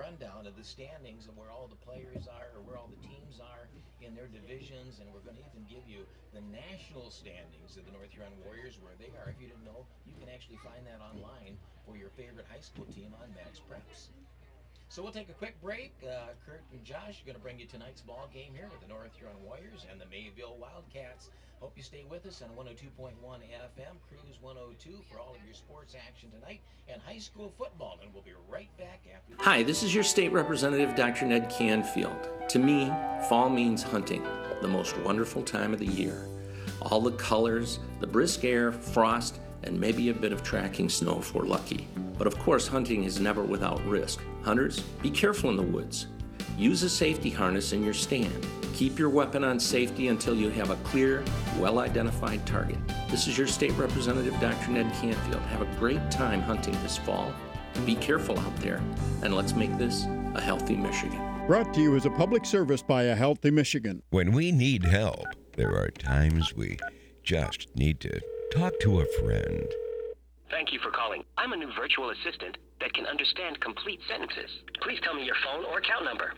rundown of the standings of where all the players are or where all the teams are in their divisions, and we're going to even give you the national standings of the North Huron Warriors, where they are. If you didn't know, you can actually find that online for your favorite high school team on Max Preps. So we'll take a quick break. Kurt and Josh are going to bring you tonight's ball game here with the North Huron Warriors and the Mayville Wildcats. Hope you stay with us on 102.1 FM, Cruise 102 for all of your sports action tonight and high school football. And we'll be right back after this. Hi, this is your state representative, Dr. Ned Canfield. To me, fall means hunting, the most wonderful time of the year. All the colors, the brisk air, frost, and maybe a bit of tracking snow if we're lucky. But of course, hunting is never without risk. Hunters, be careful in the woods. Use a safety harness in your stand. Keep your weapon on safety until you have a clear, well-identified target. This is your state representative, Dr. Ned Canfield. Have a great time hunting this fall. Be careful out there, and let's make this a healthy Michigan. Brought to you as a public service by A Healthy Michigan. When we need help, there are times we just need to talk to a friend. Thank you for calling. I'm a new virtual assistant that can understand complete sentences. Please tell me your phone or account number.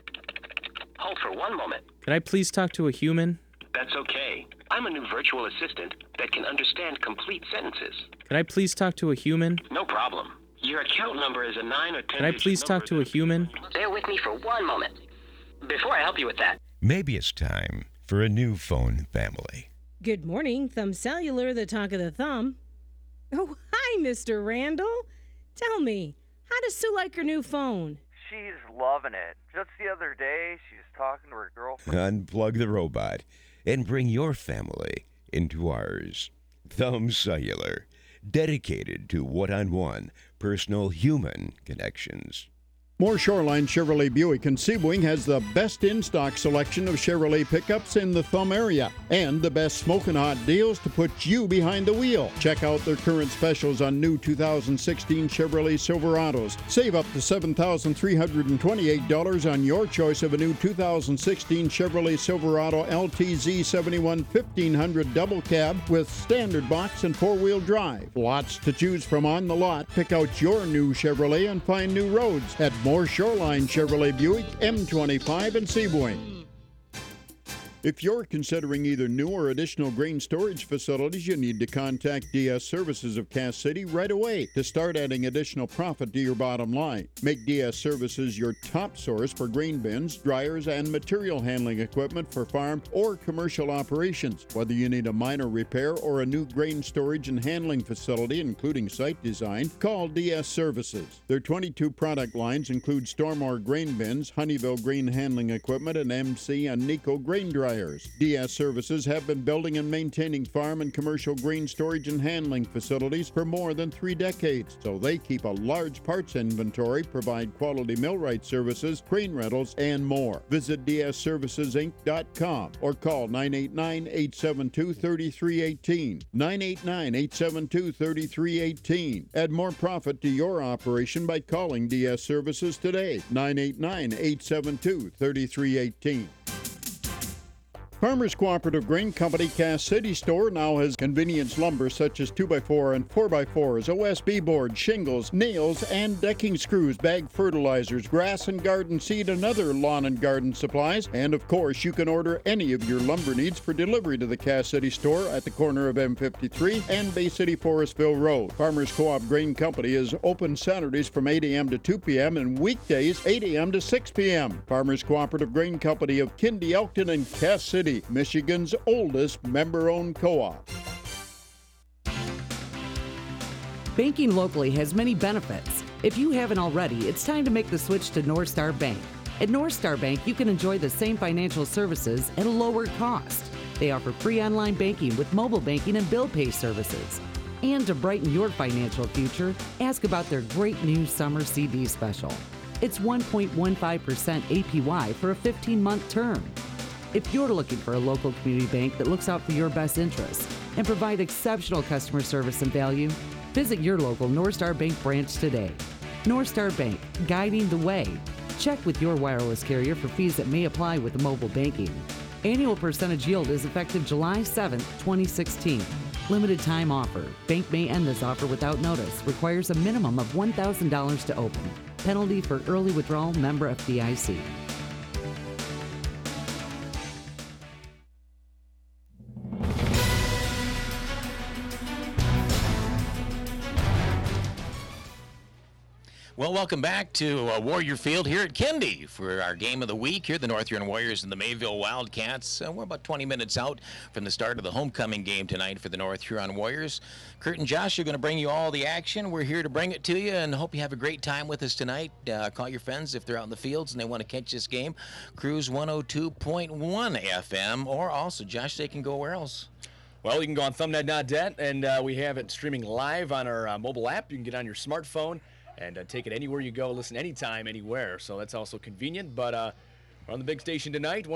Hold for one moment. Could I please talk to a human? That's okay. I'm a new virtual assistant that can understand complete sentences. Could I please talk to a human? No problem. Your account number is a 9 or 10. Could I please talk to a human? Bear with me for one moment. Before I help you with that. Maybe it's time for a new phone family. Good morning, Thumb Cellular, the talk of the thumb. Oh, hi, Mr. Randall. Tell me, how does Sue like her new phone? She's loving it. Just the other day, she was talking to her girlfriend. Unplug the robot and bring your family into ours. Thumb Cellular, dedicated to one-on-one personal human connections. More Shoreline Chevrolet Buick in Sebring has the best in-stock selection of Chevrolet pickups in the Thumb area and the best smoking hot deals to put you behind the wheel. Check out their current specials on new 2016 Chevrolet Silverados. Save up to $7,328 on your choice of a new 2016 Chevrolet Silverado LTZ 71 1500 double cab with standard box and four-wheel drive. Lots to choose from on the lot. Pick out your new Chevrolet and find new roads at more Shoreline Chevrolet Buick, M25 and Sebring. If you're considering either new or additional grain storage facilities, you need to contact DS Services of Cass City right away to start adding additional profit to your bottom line. Make DS Services your top source for grain bins, dryers, and material handling equipment for farm or commercial operations. Whether you need a minor repair or a new grain storage and handling facility, including site design, call DS Services. Their 22 product lines include Stormore grain bins, Honeywell grain handling equipment, and MC and Nico grain dryers. DS Services have been building and maintaining farm and commercial grain storage and handling facilities for more than 3 decades, so they keep a large parts inventory, provide quality millwright services, crane rentals, and more. Visit dsservicesinc.com or call 989-872-3318. 989-872-3318. Add more profit to your operation by calling DS Services today. 989-872-3318. Farmers Cooperative Grain Company Cass City store now has convenience lumber such as 2x4 and 4x4s, OSB boards, shingles, nails, and decking screws, bag fertilizers, grass and garden seed, and other lawn and garden supplies. And of course, you can order any of your lumber needs for delivery to the Cass City store at the corner of M53 and Bay City Forestville Road. Farmers Co-op Grain Company is open Saturdays from 8 a.m. to 2 p.m. and weekdays 8 a.m. to 6 p.m. Farmers Cooperative Grain Company of Kindy, Elkton, and Cass City, Michigan's oldest member-owned co-op. Banking locally has many benefits. If you haven't already, it's time to make the switch to North Star Bank. At North Star Bank, you can enjoy the same financial services at a lower cost. They offer free online banking with mobile banking and bill pay services. And to brighten your financial future, ask about their great new summer CD special. It's 1.15% APY for a 15-month term. If you're looking for a local community bank that looks out for your best interests and provide exceptional customer service and value, visit your local North Star Bank branch today. North Star Bank, guiding the way. Check with your wireless carrier for fees that may apply with mobile banking. Annual percentage yield is effective July 7, 2016. Limited time offer. Bank may end this offer without notice. Requires a minimum of $1,000 to open. Penalty for early withdrawal, member FDIC. Well, welcome back to Warrior Field here at Kendi for our game of the week here, the North Huron Warriors and the Mayville Wildcats. We're about 20 minutes out from the start of the homecoming game tonight for the North Huron Warriors. Kurt and Josh are going to bring you all the action. We're here to bring it to you and hope you have a great time with us tonight. Call your friends if they're out in the fields and they want to catch this game. Cruise 102.1 FM, or also, Josh, they can go where else? Well, you can go on thumbnet.net, and we have it streaming live on our mobile app. You can get on your smartphone and take it anywhere you go, listen anytime, anywhere. So that's also convenient. But we're on the big station tonight,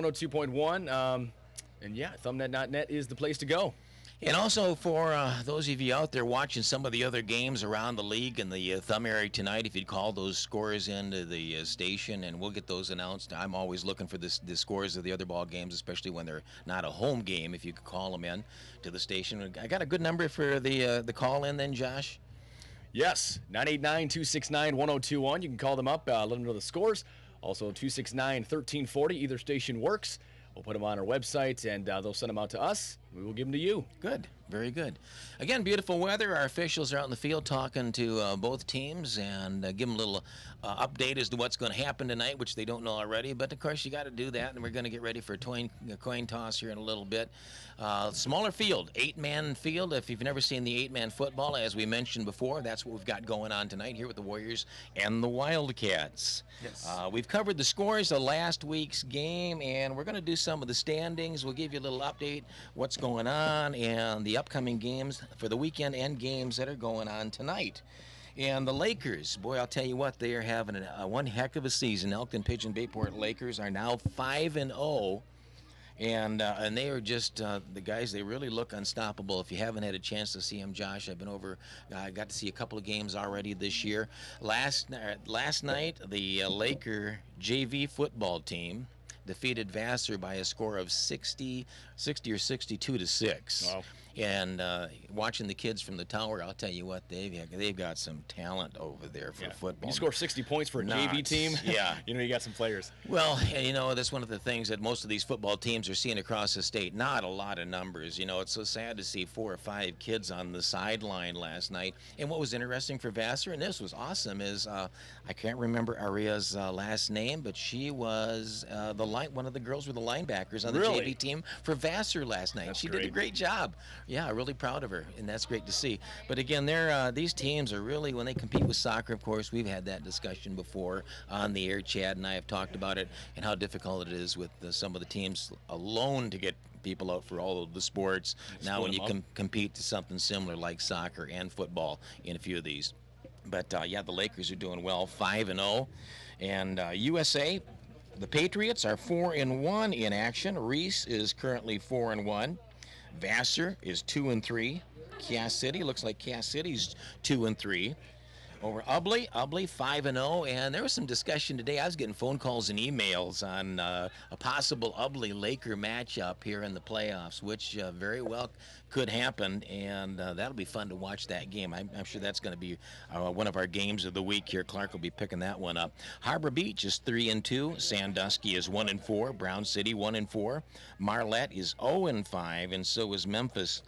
102.1. And yeah, thumbnet.net is the place to go. And also for those of you out there watching some of the other games around the league in the Thumb area tonight, if you'd call those scores into the station and we'll get those announced. I'm always looking for the scores of the other ball games, especially when they're not a home game, if you could call them in to the station. I got a good number for the call in then, Josh? Yes, 989-269-1021. You can call them up, let them know the scores. Also, 269-1340. Either station works. We'll put them on our website, and they'll send them out to us. We will give them to you. Good. Very good. Again, beautiful weather. Our officials are out in the field talking to both teams and give them a little update as to what's going to happen tonight, which they don't know already. But, of course, you got to do that, and we're going to get ready for a coin toss here in a little bit. Smaller field, 8-man field. If you've never seen the 8-man football, as we mentioned before, that's what we've got going on tonight here with the Warriors and the Wildcats. Yes. We've covered the scores of last week's game, and we're going to do some of the standings. We'll give you a little update, what's going on, and the upcoming games for the weekend and games that are going on tonight. And the Lakers, boy, I'll tell you what, they are having one heck of a season. Elkton Pigeon Bayport Lakers are now 5-0. And they are just the guys. They really look unstoppable. If you haven't had a chance to see them, Josh, I've been over. I got to see a couple of games already this year. Last night, the Laker JV football team defeated Vassar by a score of 60 or 62 to 6. Wow. And watching the kids from the tower, I'll tell you what, they've got some talent over there for football. You score 60 points for a JV team, yeah. You got some players. Well, that's one of the things that most of these football teams are seeing across the state. Not a lot of numbers. It's so sad to see 4 or 5 kids on the sideline last night. And what was interesting for Vassar, and this was awesome, is I can't remember Aria's last name, but she was one of the girls with the linebackers on the JV team for Vassar last night. She did a great job. Yeah, really proud of her, and that's great to see. But again, these teams are really, when they compete with soccer, of course, we've had that discussion before on the air. Chad and I have talked about it and how difficult it is with some of the teams alone to get people out for all of the sports. Now when you compete to something similar like soccer and football in a few of these. But, the Lakers are doing well, 5-0. And USA, the Patriots are 4-1 in action. Reese is currently 4-1. Vassar is 2-3. Cass City, looks like Cass City's 2-3. Over Ubley 5-0, and there was some discussion today. I was getting phone calls and emails on a possible Ubley-Laker matchup here in the playoffs, which very well could happen, and that'll be fun to watch that game. I'm sure that's going to be one of our games of the week here. Clark will be picking that one up. Harbor Beach is 3-2. Sandusky is 1-4. Brown City 1-4. Marlette is 0-5, and so is Memphis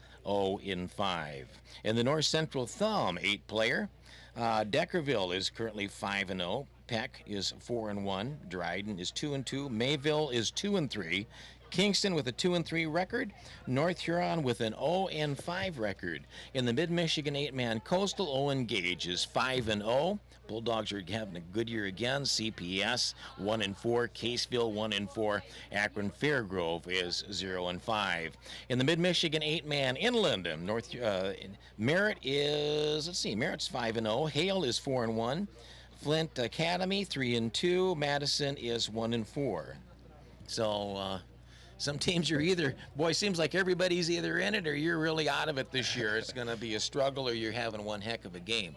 0-5. In the North Central Thumb, 8-player. Deckerville is currently 5-0. Peck is 4-1. Dryden is 2-2. Mayville is 2-3. Kingston with a 2-3 record. North Huron with an 0-5 record. In the Mid-Michigan 8-man Coastal, Owen Gage is 5-0. Bulldogs are having a good year again. CPS 1-4. Caseville 1-4. Akron Fairgrove is 0-5. In the Mid-Michigan 8-man Inland, Merritt is, Merritt's 5-0. Hale is 4-1. Flint Academy 3-2. Madison is 1-4. So some teams are either, seems like everybody's either in it or you're really out of it this year. It's going to be a struggle or you're having one heck of a game.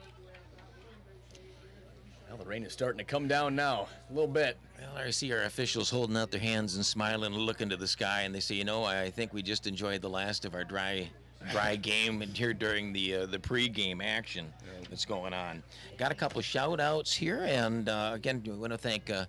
Well, the rain is starting to come down now, a little bit. Well, I see our officials holding out their hands and smiling and looking to the sky, and they say, I think we just enjoyed the last of our dry dry game here during the pre-game action that's going on. Got a couple of shout-outs here, and again, we want to thank